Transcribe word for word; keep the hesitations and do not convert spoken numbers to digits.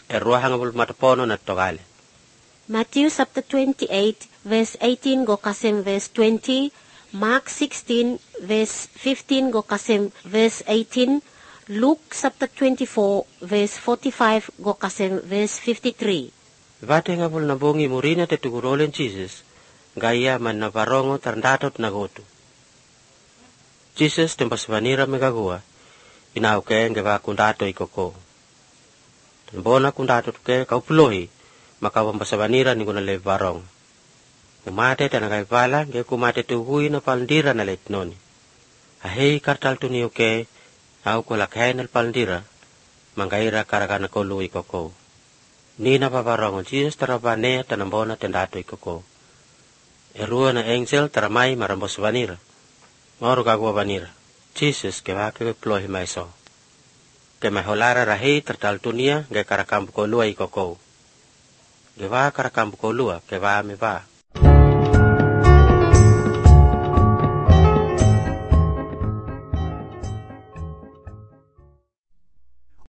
e ruahangabul matapono na togale. Matthew chapter twenty-eight, verse eighteen go kasem verse twenty, Mark sixteen, verse fifteen go kasem verse eighteen, Luke chapter twenty-four, verse forty-five go kasem verse fifty-three. Vate ngabul na bongi murina te tugurolen Jesus, gaya man na varongo tarandatot na gotu. Jesus tempas vanira megagua, inauke ngeva kundato ikoko. Tembona kundato ke kaupulohi, makawambasabanira ni kuna le varong. Umate tanagai vala nge kumate tuhui na palndira na letnoni. Ahei kartal tuni uke au ko lakhay na palndira mangaira karakana ko lui koko. Ni na pavarong Jesus tarabane tanambona tendato ikoko. Erua na angel taramai marambosbanira. Moro gagwa banira. Jesus ke wake plohi maiso. Ke maholara rahi tartal tunia nge karakambu ko lui koko. Gewa karakambu ko lua ke va me va.